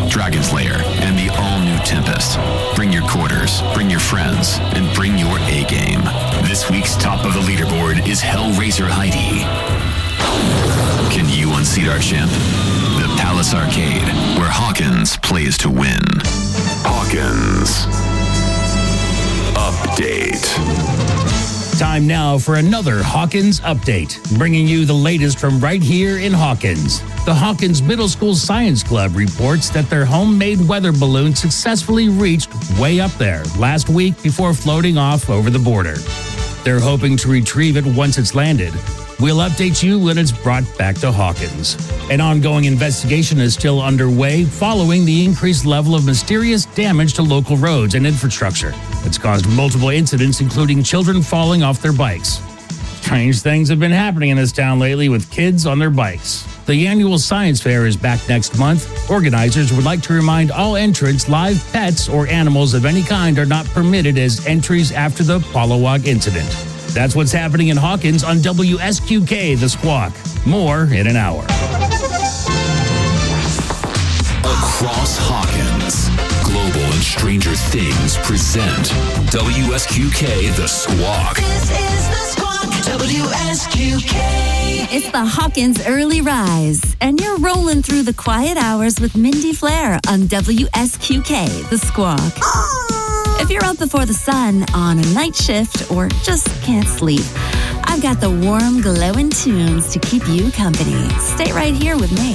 Dragon's Lair, and the all-new Tempest. Bring your quarters, bring your friends, and bring your A-game. This week's top of the leaderboard is Hellraiser Heidi. Can you unseat our champ? The Palace Arcade, where Hawkins plays to win. Hawkins Update. Time now for another Hawkins Update, bringing you the latest from right here in Hawkins. The Hawkins Middle School Science Club reports that their homemade weather balloon successfully reached way up there last week before floating off over the border. They're hoping to retrieve it once it's landed. We'll update you when it's brought back to Hawkins. An ongoing investigation is still underway following the increased level of mysterious damage to local roads and infrastructure. It's caused multiple incidents, including children falling off their bikes. Strange things have been happening in this town lately with kids on their bikes. The annual science fair is back next month. Organizers would like to remind all entrants live pets or animals of any kind are not permitted as entries after the Polawog incident. That's what's happening in Hawkins on WSQK, The Squawk. More in an hour. Across Hawkins, Global and Stranger Things present WSQK, The Squawk. This is The Squawk, WSQK. It's the Hawkins Early Rise, and you're rolling through the quiet hours with Mindy Flair on WSQK, The Squawk. If you're up before the sun on a night shift or just can't sleep, I've got the warm, glowing tunes to keep you company. Stay right here with me.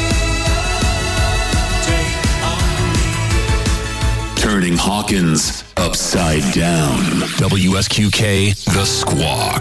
Hawkins Upside Down. WSQK, The Squawk.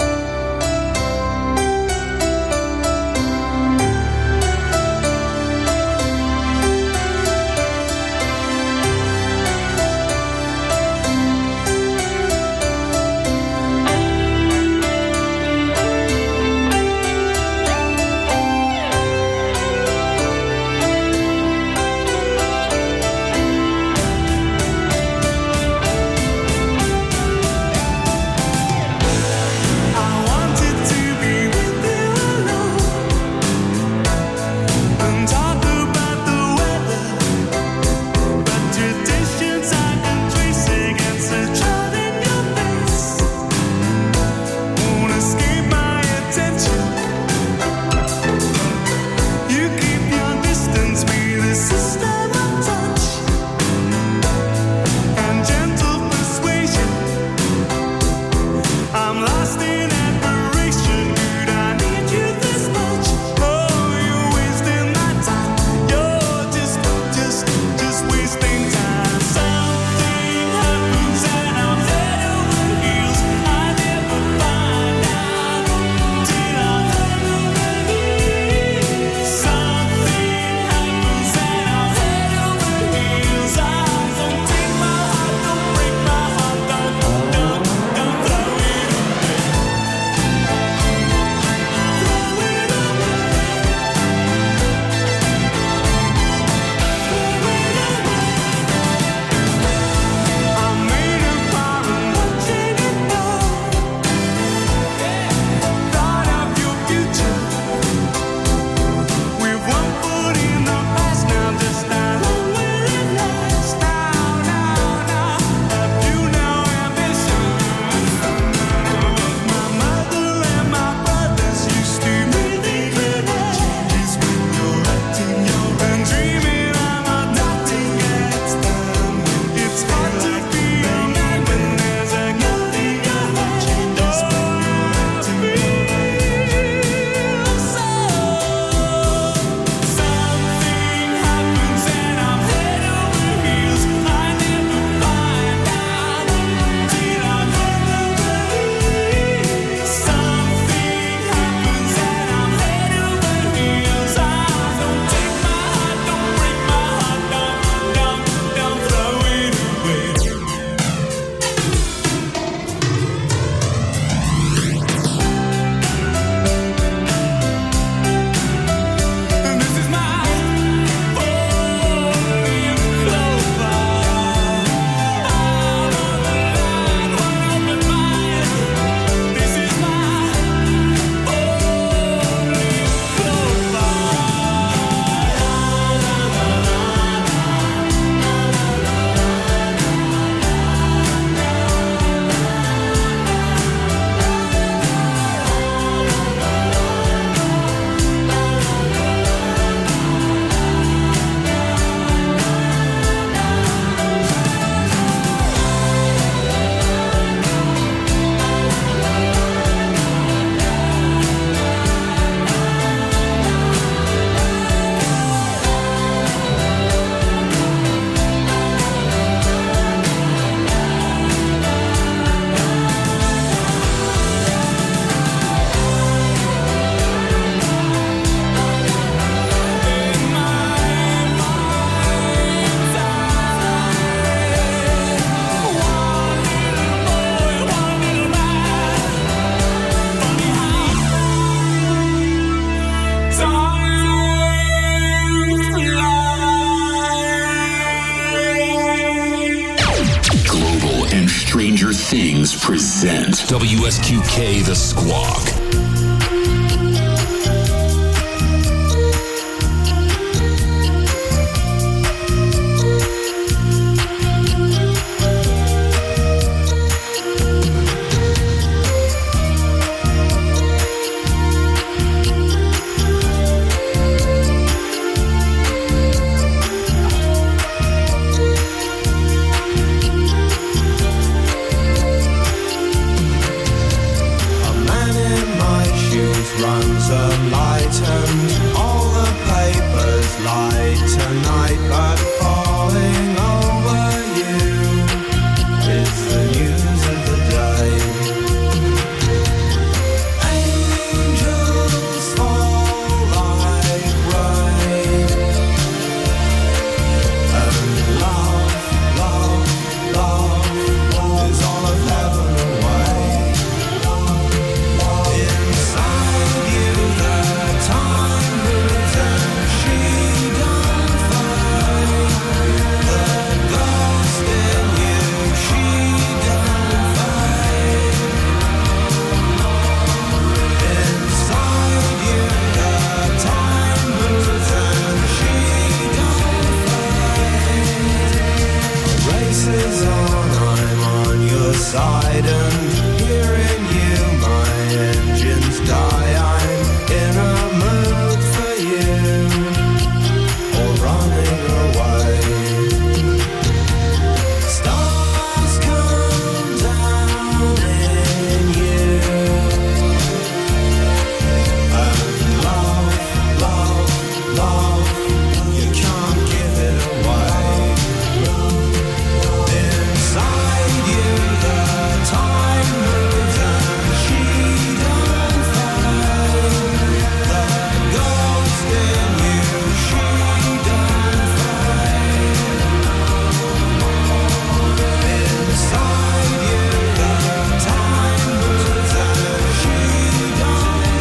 Stranger Things present WSQK The Squawk. A man in my shoes. frightened hearing you. My engines die. I'm in a mood for you, or running away. Stars come down in you, and love, love, love, you can't give it away. Inside you the time moves and she don't fade. The ghost in you, she don't fade. Inside you the time moves and she don't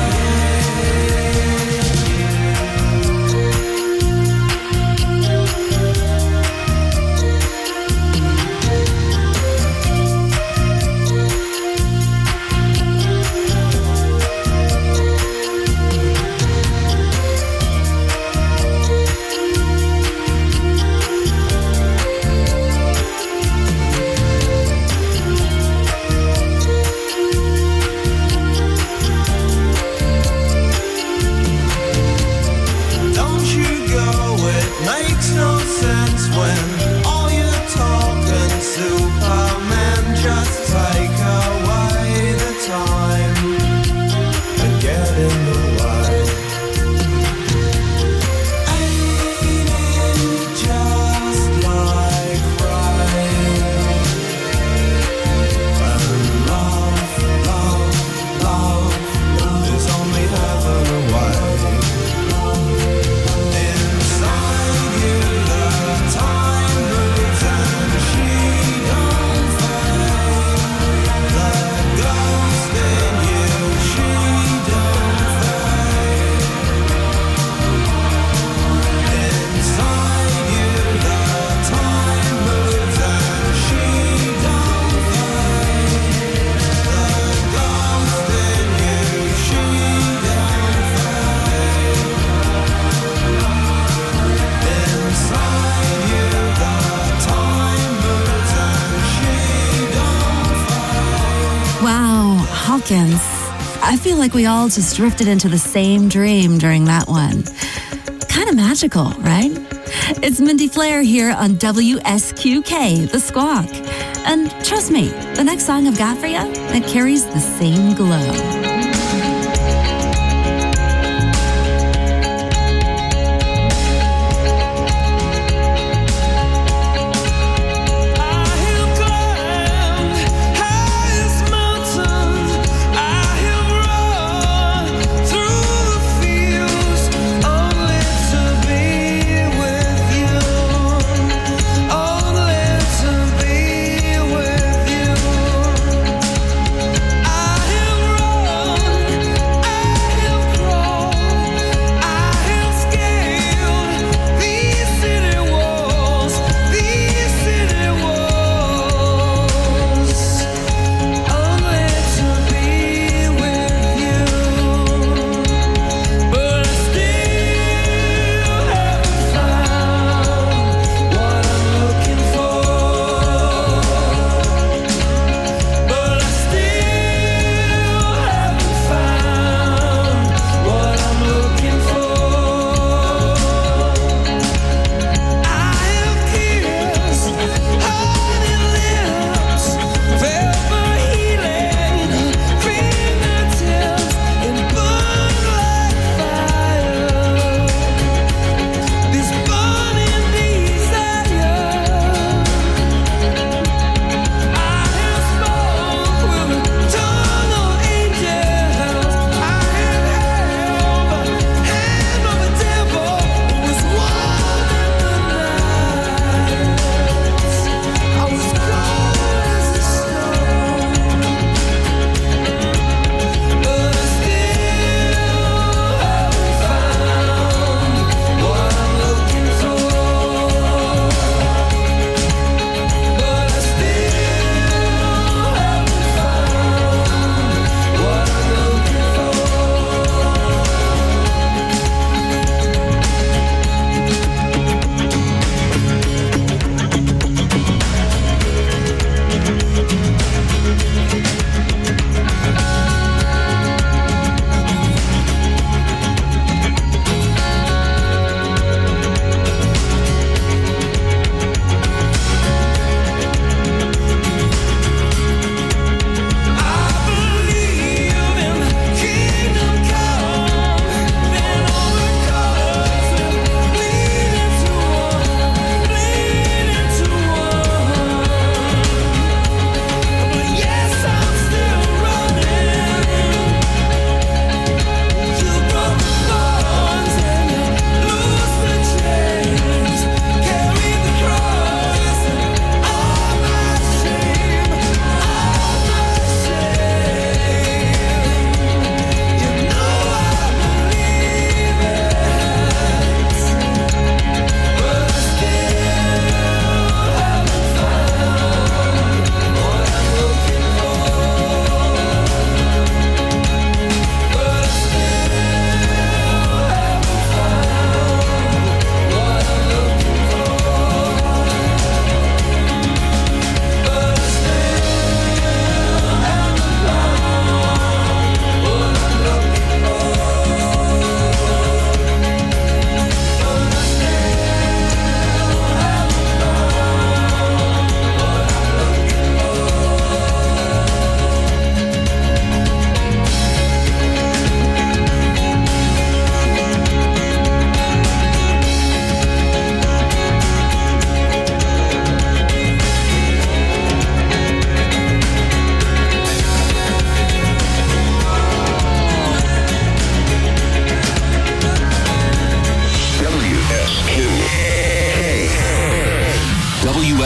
Don't you go, it makes no sense when all your talk and Superman just take away the time and get in the way. Ain't it just like rain? And love, love, love is only heaven away. Inside you the time moves and she don't fade. The ghost in you, she don't fade. Inside you the time moves and she don't fade. The ghost in you, she don't fade. Inside you the time moves and she don't fade. Wow, Hawkins. I feel like we all just drifted into the same dream during that one. Kind of magical, right? It's Mindy Flair here on WSQK, The Squawk. And trust me, the next song I've got for you, it carries the same glow. I have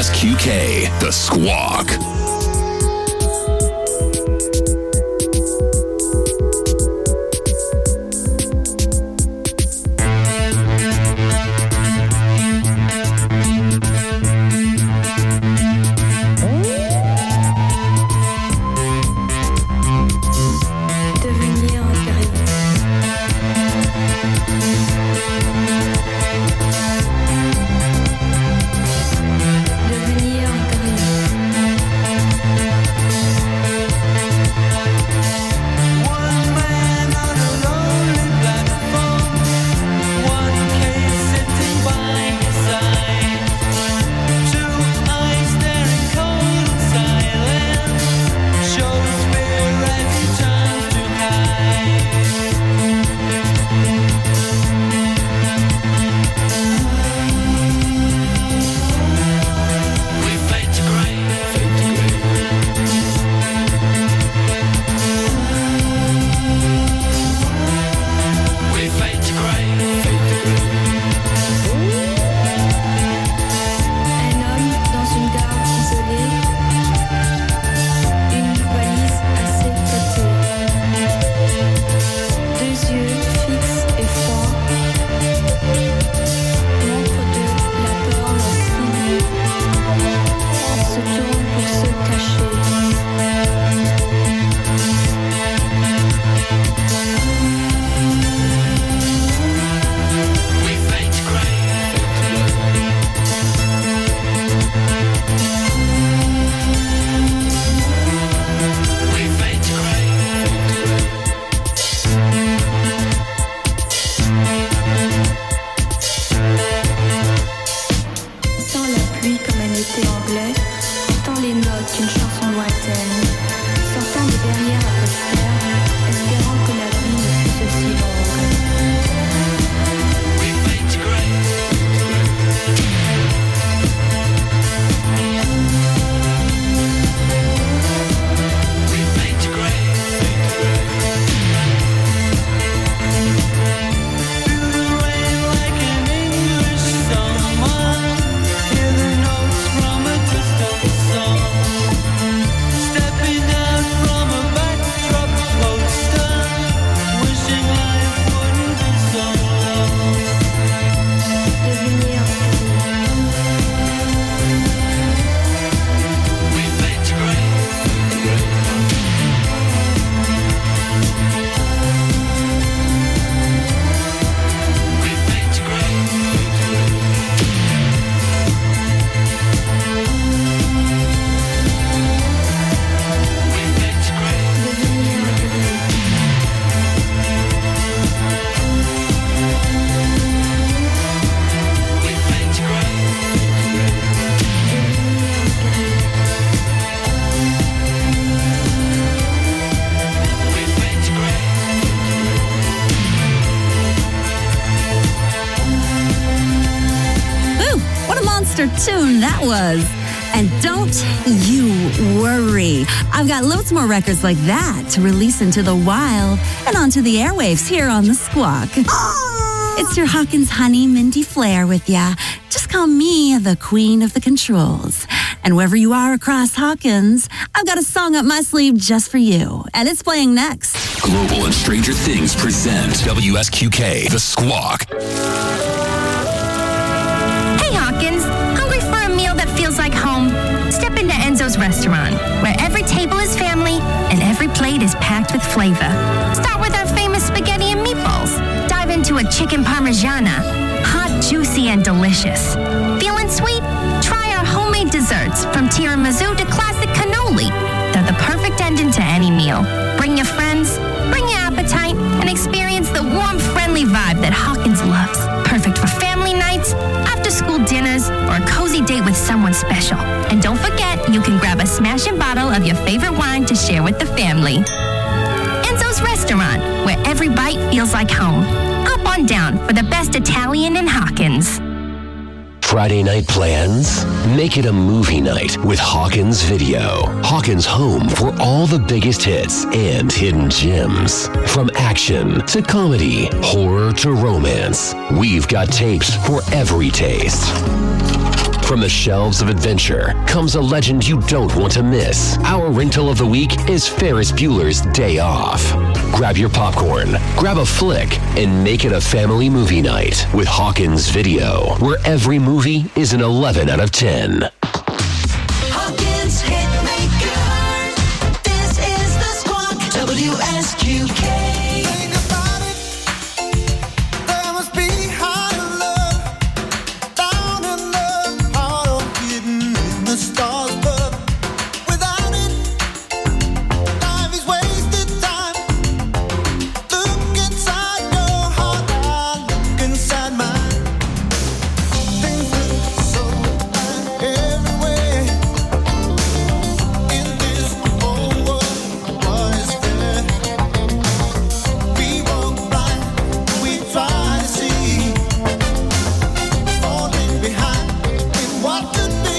WSQK, The Squawk. Tune that was. And don't you worry. I've got loads more records like that to release into the wild and onto the airwaves here on The Squawk. It's your Hawkins honey, Mindy Flair with ya. Just call me the queen of the controls. And wherever you are across Hawkins, I've got a song up my sleeve just for you. And it's playing next. Global and Stranger Things present WSQK, The Squawk. Hey, Hawkins. Hungry for a meal that feels like home? Step into Enzo's restaurant, where every table is family and every plate is packed with flavor. Start with our famous spaghetti and meatballs. Dive into a chicken parmigiana. Hot, juicy, and delicious. Feeling sweet? Try our homemade desserts, from tiramisu to classic cannoli. They're the perfect ending to any meal. Bring your friends, bring your appetite, and experience the warm, friendly vibe that Hawkins loves. Perfect for family nights, after-school dinners, or a cozy date with someone special. And don't forget, you can grab a smashing bottle of your favorite wine to share with the family. Enzo's Restaurant, where every bite feels like home. Up on down for the best Italian in Hawkins. Friday night plans? Make it a movie night with Hawkins Video. Hawkins' home for all the biggest hits and hidden gems. From action to comedy, horror to romance, we've got tapes for every taste. From the shelves of adventure comes a legend you don't want to miss. Our rental of the week is Ferris Bueller's Day Off. Grab your popcorn, grab a flick, and make it a family movie night with Hawkins Video, where every movie is an 11 out of 10. Hawkins Hitmaker. This is the Squawk. WSQK. Think about it. There must be higher love, down in love, heart or hidden in the stars, but without it, life is wasted time. Look inside your heart, I look inside mine. Things look so bad everywhere. In this whole world, what is there? We walk blind, we try to see, falling behind in what could be.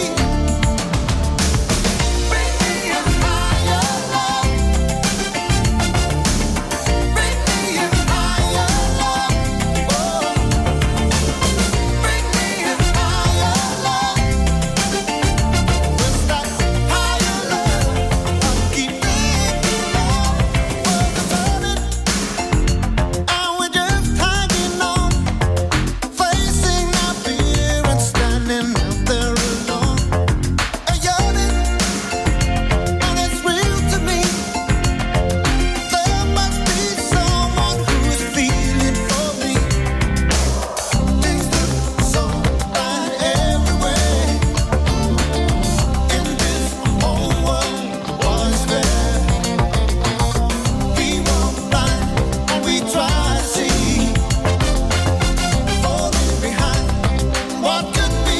Bring me a higher love. Bring me a higher love. Oh. Bring me a higher love. Just that higher love. I'll keep thinking of what's turning, and we're just hanging on, facing our fear and standing out there alone. A yearning, and it's real to me. There must be someone who's feeling for me. Things look so bad everywhere. In this whole world, what is there? We walk blind and we try to see, falling behind what could be.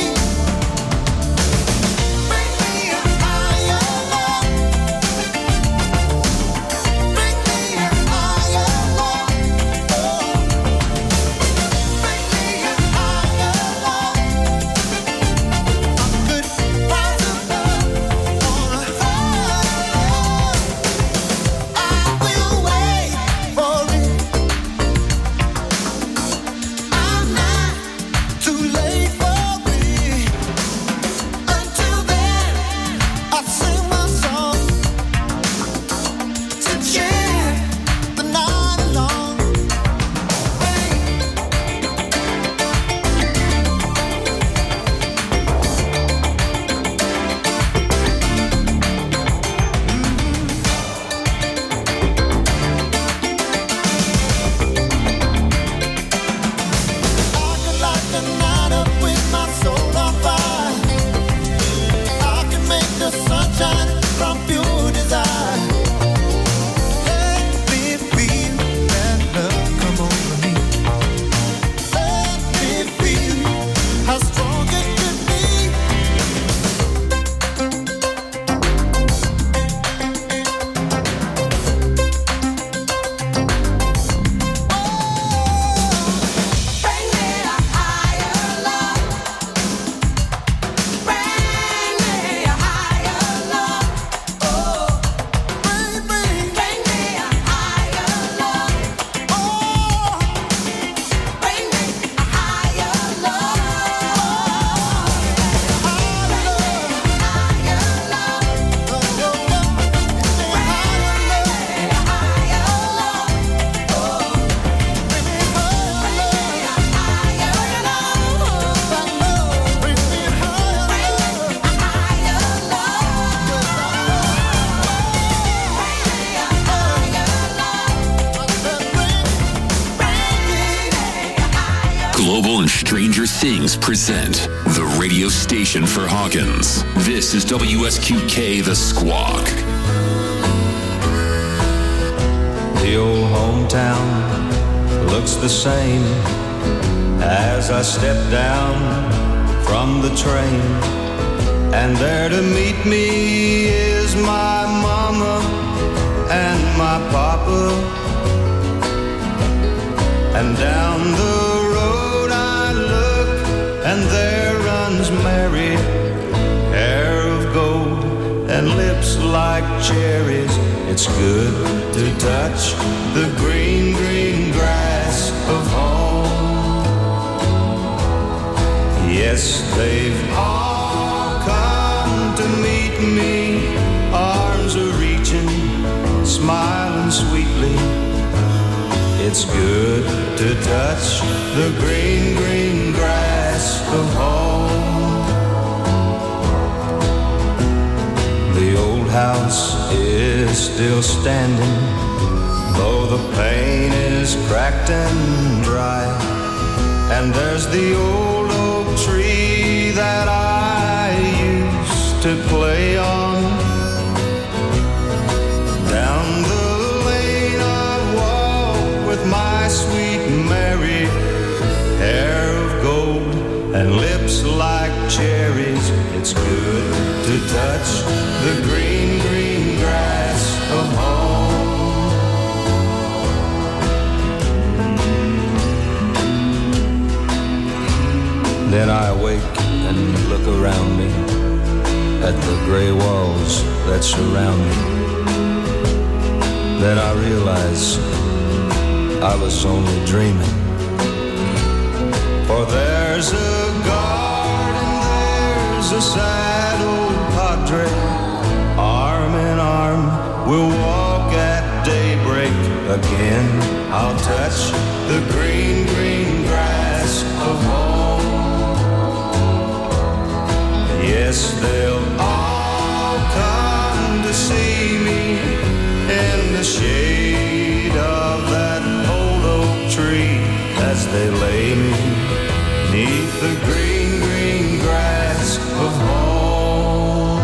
Bring me a higher love. Bring me a higher love. Oh. Bring me a higher love. I could rise above on a higher love. I will wait for it. I'm not too late for it. Until then, I sing my song to cheer the night along. I could light the night up with my soul on fire. I can make the sunshine from pure desire. Let me feel that love come over me. Let me feel how strong it could be. Bring me a higher love. Bring me a higher love. Oh, bring me a higher love. Oh, bring me a higher love. Global and Stranger Things present the radio station for Hawkins. This is WSQK The Squawk. The old hometown looks the same as I step down from the train, and there to meet me is my mama and my papa, and down the road I look, and there runs Mary, hair of gold and lips like cherries. It's good to touch the green, green grass of home. Yes, they've all and sweetly. It's good to touch the green, green grass of home. The old house is still standing, though the paint is cracked and dry. And there's the old oak tree that I used to play on. Down the lane I walk with my sweet Mary, hair of gold and lips like cherries. It's good to touch the green, green grass of home. Then I awake and look around me at the gray walls that surround me. Then I realize I was only dreaming. For there's a garden, there's a sad old padre. Arm in arm, we'll walk at daybreak. Again, I'll touch the green, green grass of home. Yes, they'll all come to see me in the shade of that old oak tree as they lay me 'neath the green, green grass of home.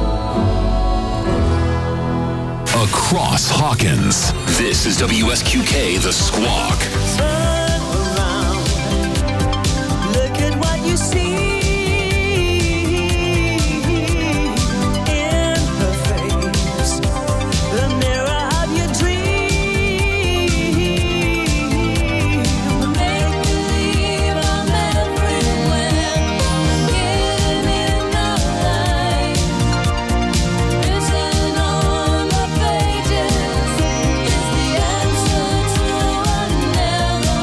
Across Hawkins, this is WSQK The Squawk. Turn around, look at what you see. Never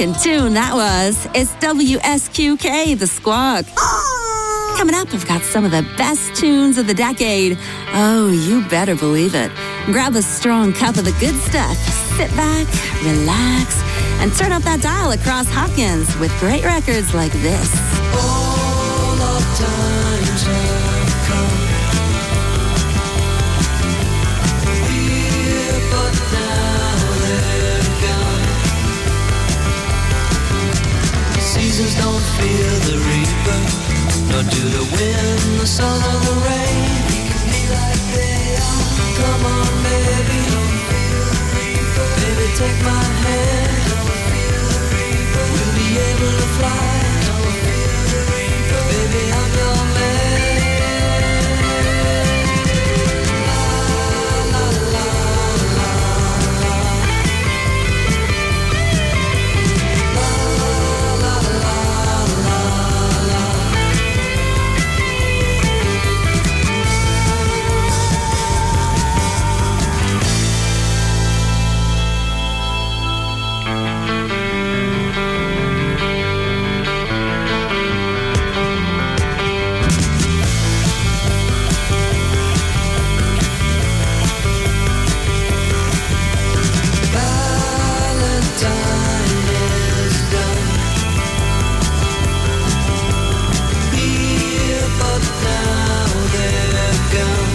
rockin' tune that was. It's WSQK, The Squawk. Coming up, I've got some of the best tunes of the decade. Oh, you better believe it. Grab a strong cup of the good stuff. Sit back, relax, and turn up that dial across Hawkins with great records like this. All our times have come. Here, but now they're gone. Seasons don't fear the reaper, nor do the wind, the sun, or the rain. We can be like they are. Come on, baby, don't feel the reaper. Baby, take my hand. Don't feel the reaper. We'll be able to fly. Don't feel the reaper. Baby, I'm your man. La, la, la, la, la. La, la, la, la, la. Valentine is done. Here, but now they're gone.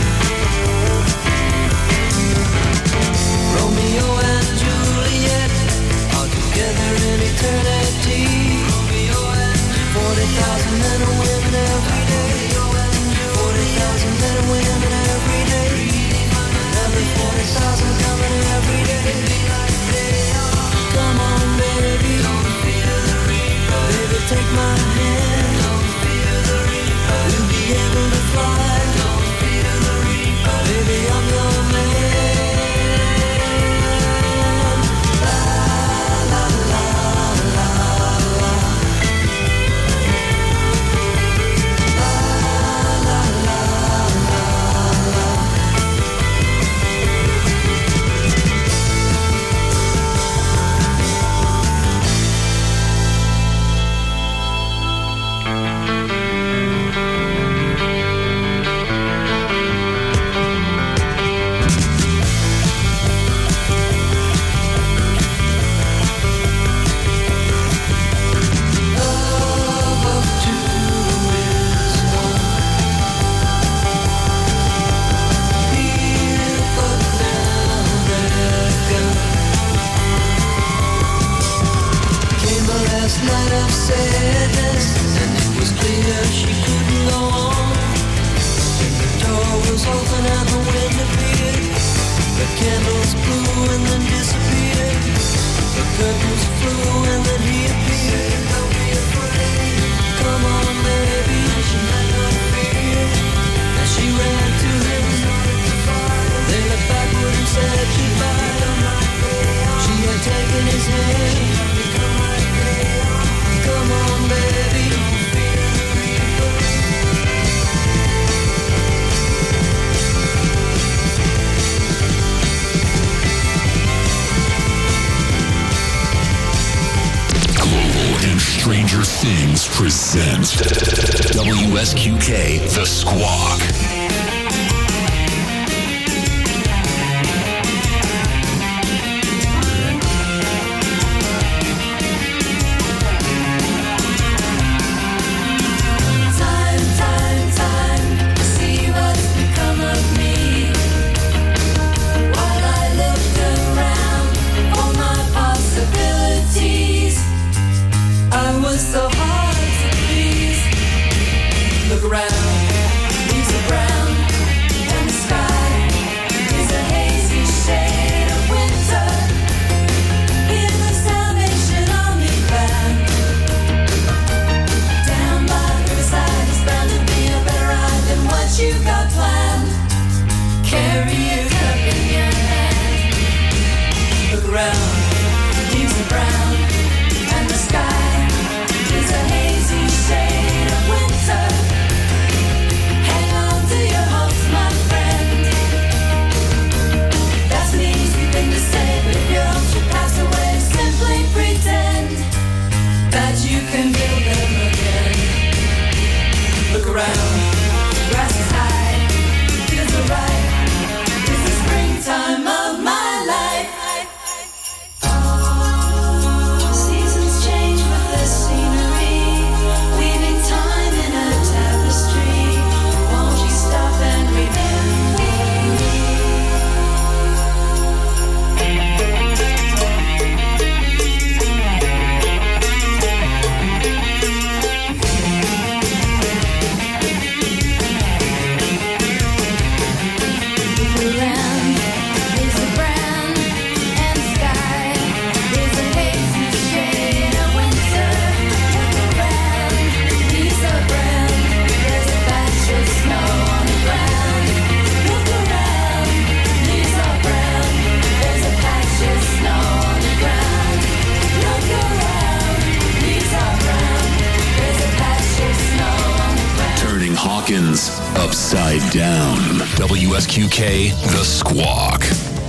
Romeo and Juliet are together in eternity. 40,000 men and women every day. 40,000 men and women every day. Every 40,000 coming every day. Come on, baby. Don't fear the reaper. Baby, take my hand. Don't fear the reaper. We'll be able to fly. Don't fear the reaper. Baby, I'm your man. La, la, la, la, la. La, la, la, la, la. Love of two is one. Here, but now they're gone. Came the last night of sadness, and it was clear she couldn't go on. The door was open and the wind appeared. The candles blew and then disappeared. The curtains flew and then he appeared. Don't be afraid. Come on, baby. She had no fear. And she ran to him. They looked backward and said goodbye. She had taken his hand. Come on, baby. Don't fear the reaper. Global and Stranger Things present WSQK The Squawk. Time to see what's become of me. While I looked around for my possibilities, I was so hard to please. Look around, leaves the ground. Hawkins upside down. WSQK, The Squawk.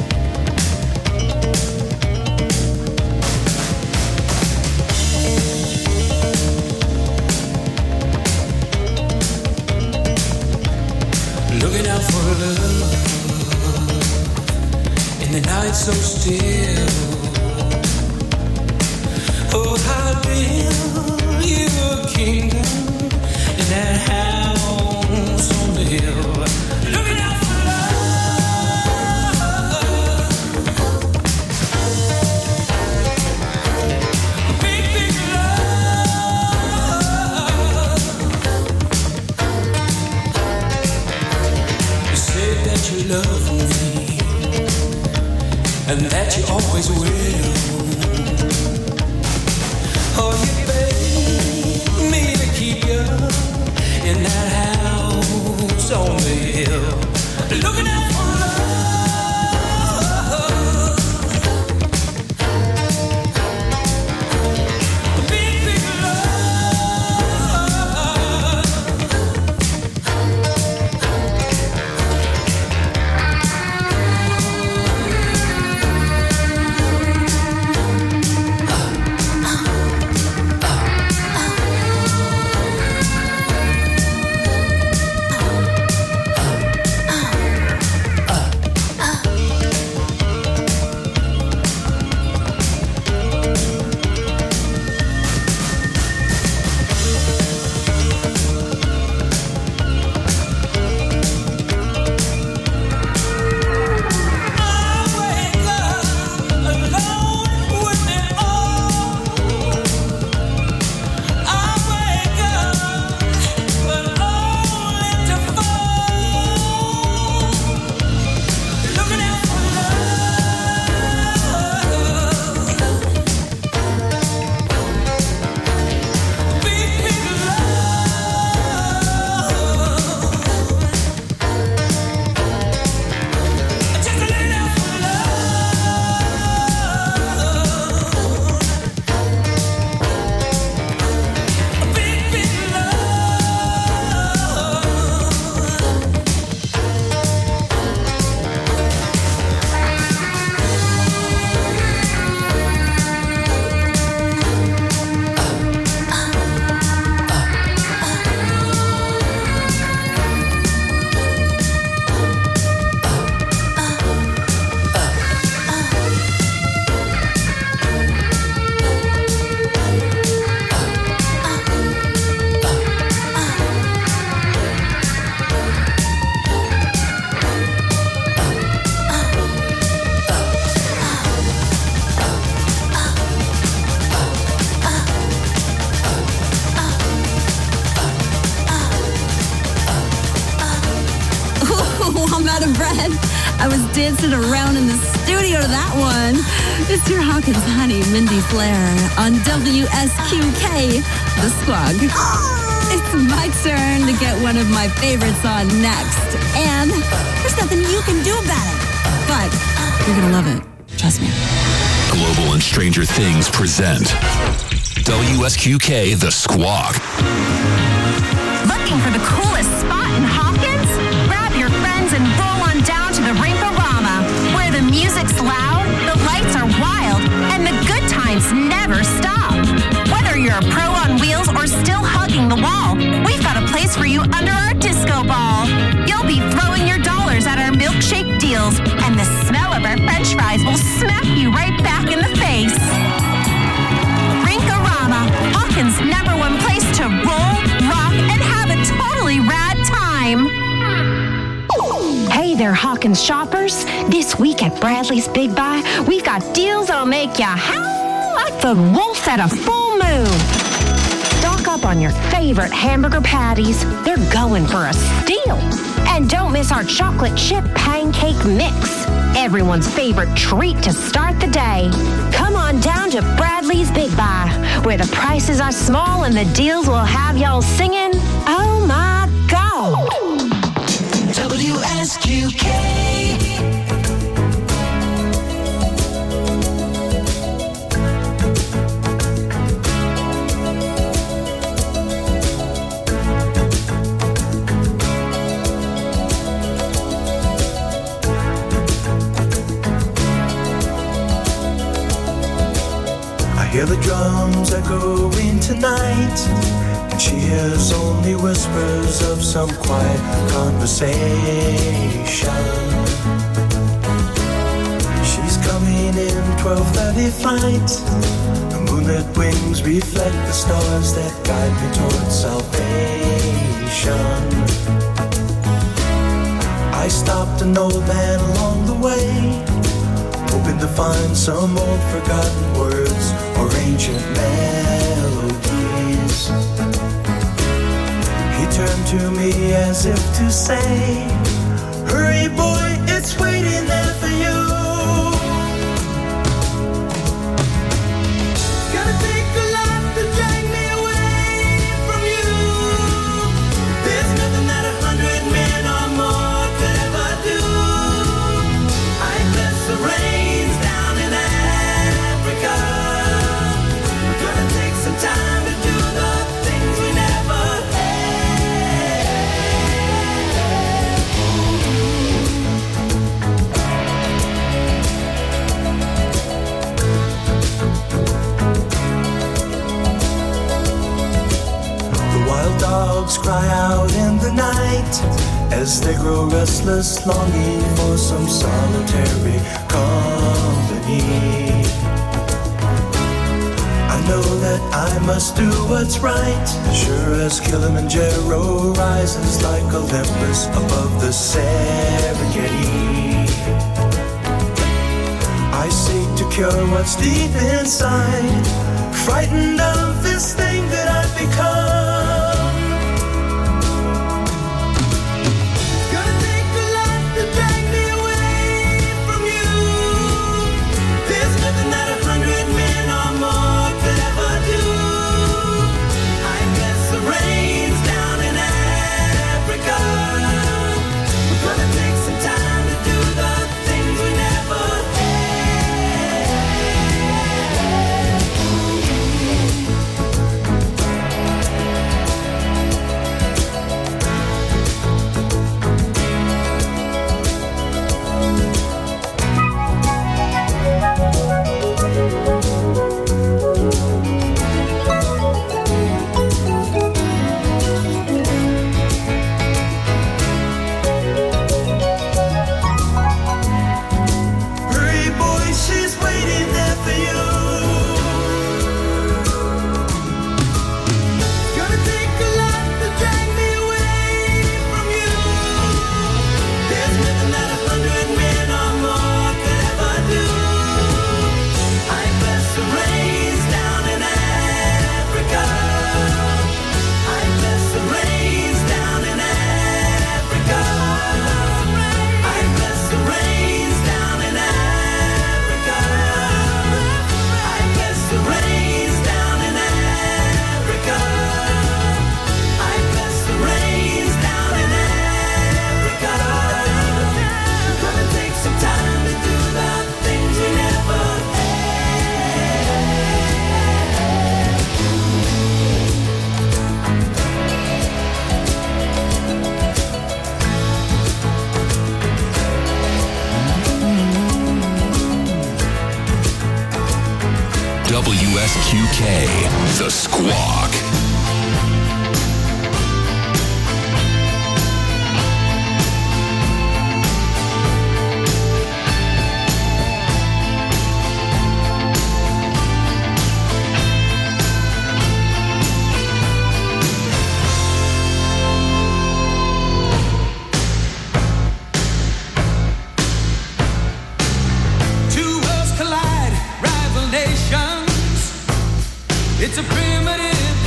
Looking out for love in the night so still. Oh, how build you a kingdom in that house on the hill. Looking out for love, big, big love. You said that you love me and that you always will. Oh, you beg me to keep you in that house on the hill, looking out for love, big, big dancing around in the studio to that one. Mr. Hawkins' honey, Mindy Flair on WSQK, The Squawk. It's my turn to get one of my favorites on next. And there's nothing you can do about it. But you're going to love it. Trust me. Global and Stranger Things present WSQK, The Squawk. Looking for the coolest spot in Hawkins? Grab your friends and roll on down to the Rinkorama, where the music's loud, the lights are wild, and the good times never stop. Whether you're a pro on wheels or still hugging the wall, we've got a place for you under our disco ball. You'll be throwing your dollars at our milkshake deals, and the smell of our french fries will smack you right back in the face. Rinkorama, Hawkins' #1 place to roll, rock, and have a totally rad time. Hey there, Hawkins shoppers. This week at Bradley's Big Buy, we've got deals that'll make you howl like the wolf at a full moon. Stock up on your favorite hamburger patties. They're going for a steal. And don't miss our chocolate chip pancake mix, everyone's favorite treat to start the day. Come on down to Bradley's Big Buy, where the prices are small and the deals will have y'all singing, oh my God. WSQK. comes echoing tonight, and she hears only whispers of some quiet conversation. She's coming in 12:30 flight. The moonlit wings reflect the stars that guide me towards salvation. I stopped an old man along the way, hoping to find some old forgotten words or ancient melodies. He turned to me as if to say, hurry boy, it's waiting there for you. Gonna take a lot to drag me away from you. There's nothing that 100 men or more could ever do. I bless the rains down in Africa. Gonna take some time to do the things we never The wild dogs cry out in the night as they grow restless, longing for some solitary company. I know that I must do what's right, sure as Kilimanjaro rises like Olympus above the Serengeti. I seek to cure what's deep inside, frightened of this thing that I've become. Gonna take a lot to drag me away from you. There's nothing that 100 men or more could ever do. I bless the rains down in Africa. We're gonna take some time to do the things we never Hurry, boy, she's waiting there for you. Gonna take a lot to drag me away from you. There's nothing that 100 men or more could ever do. I bless the rains down in Africa. I bless the rains down in Africa. I bless the rains down in Africa. I bless the rains down in Africa. I bless the rains down in Africa. We're gonna take some time to do the things we never WSQK, The Squawk. Two worlds collide, rival nations. It's a primitive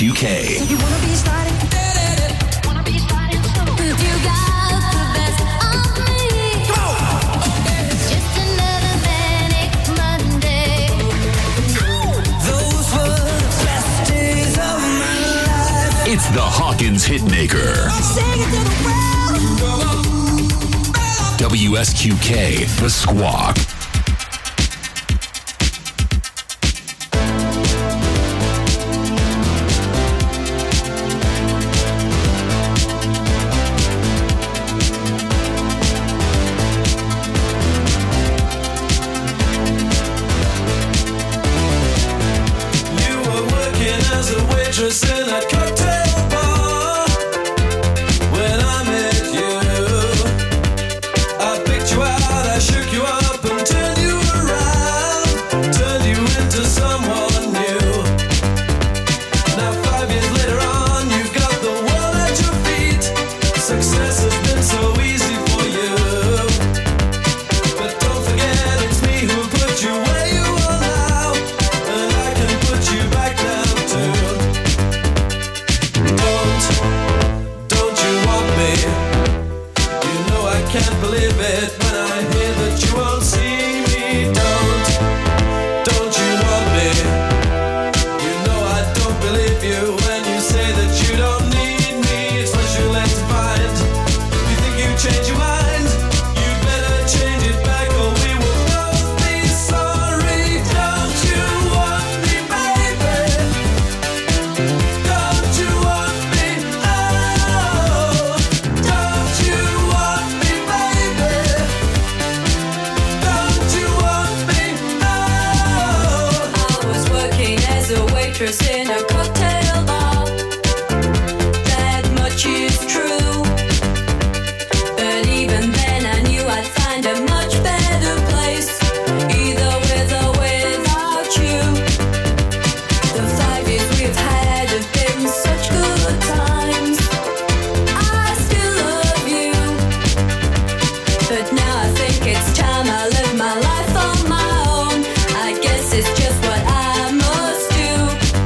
WSQK. You wanna be starting? You got the best of me. It's just another manic Monday. Those were the best days of my life. It's the Hawkins Hitmaker. Sing it to the world. WSQK, The Squawk. You were working as a waitress in a cocktail bar. When I met you, I picked you out, I shook you up and turned you around, turned you into someone new. Now 5 years later on, you've got the world at your feet. Success has been so easy for you. But don't forget it's me who put you where you are now, and I can put you back down too. Don't you want me? You know I can't believe it when I hear that you won't see me. Don't you want me? You know I don't believe you when you say that you don't need me. It's what you left to find. You think you change your mind? You better change it back or we will both be sorry. Don't you want me, baby? Don't you want me? Oh, don't you want me, baby? Don't you want me? Oh. I was working as a waitress in a cocktail bar. That much is true. But even then I knew I'd find a much better place, either with or without you. The 5 years we've had have been such good times. I still love you. But now I think it's time I live my life on my own. I guess it's just what I must do.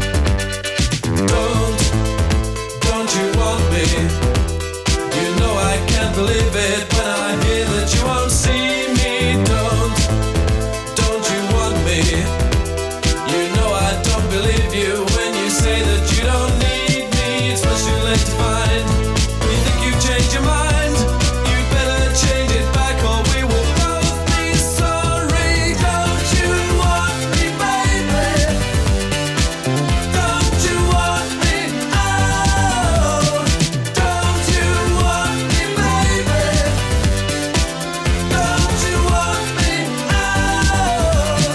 Don't you want me? You know I can't believe it when I hear that you won't see me. Don't you want me? You know I don't believe you when you say that you don't need me. It's what you left to find. You think you've changed your mind? You better change it back or we will both be sorry. Don't you want me, baby? Don't you want me? Oh, don't you want me, baby? Don't you want me? Oh.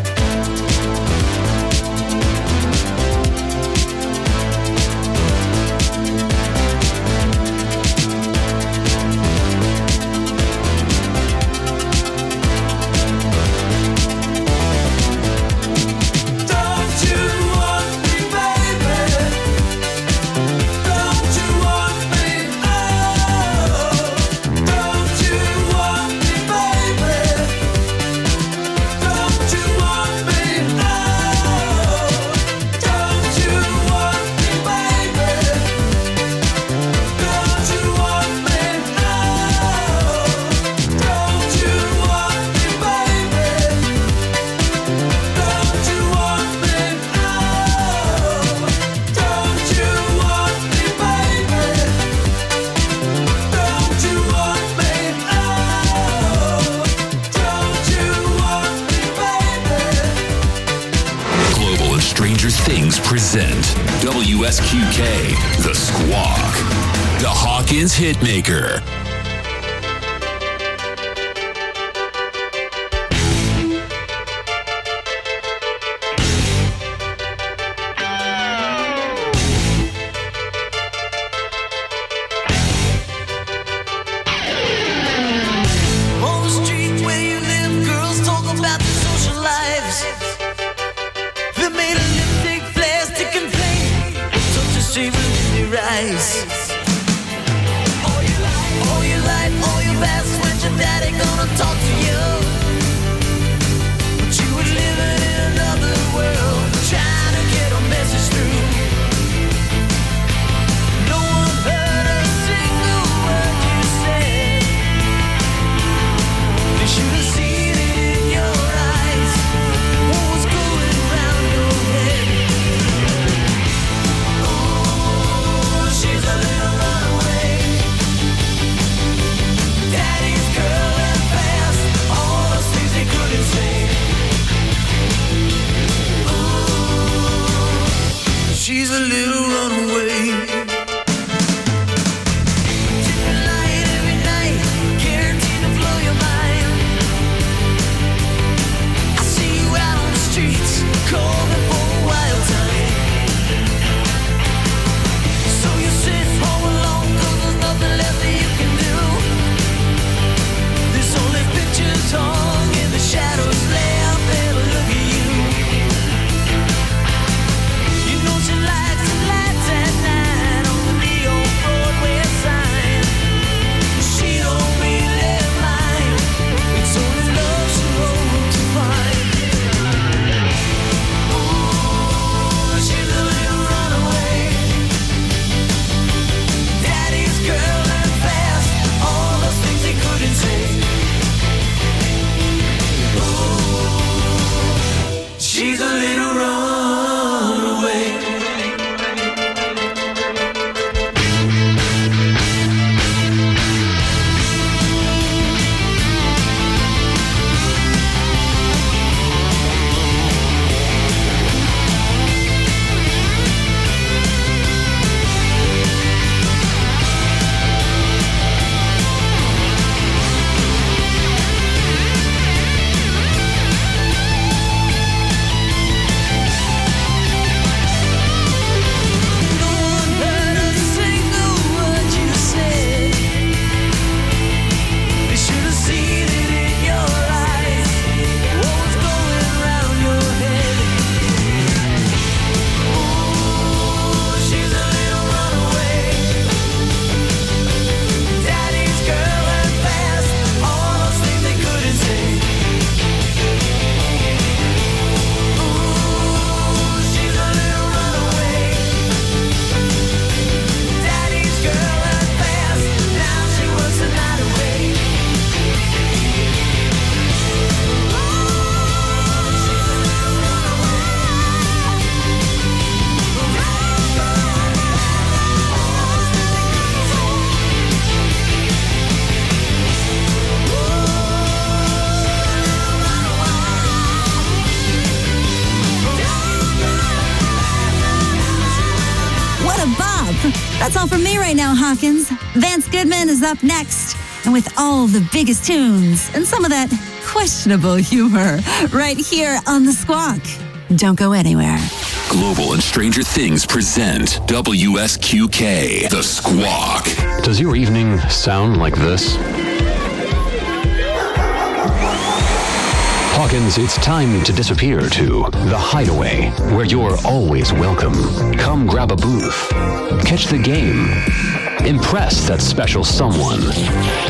Don't you want me, baby? Don't you want me? Oh, don't you want me, baby? Don't you want me? Oh, don't you want me, baby? Don't you want me? Oh, don't you want me, baby? Don't you want me? Oh, don't you want me, baby? Don't you want me? Oh, don't you want me, baby? Global and Stranger Things present WSQK, The Squawk. The Hawkins Hitmaker. On the street where you live, girls talk about their social lives. They made a lipstick, plastic, and flame. Such a shame in their eyes. All your life, all your past, when's your daddy gonna talk to you? But you were living in another world, trying to get a message through. now, Hawkins. Vance Goodman is up next. And with all the biggest tunes and some of that questionable humor right here on The Squawk. Don't go anywhere. Global and Stranger Things present WSQK, The Squawk. Does your evening sound like this? Hawkins, it's time to disappear to The Hideaway, where you're always welcome. Come grab a booth. Catch the game. Impress that special someone.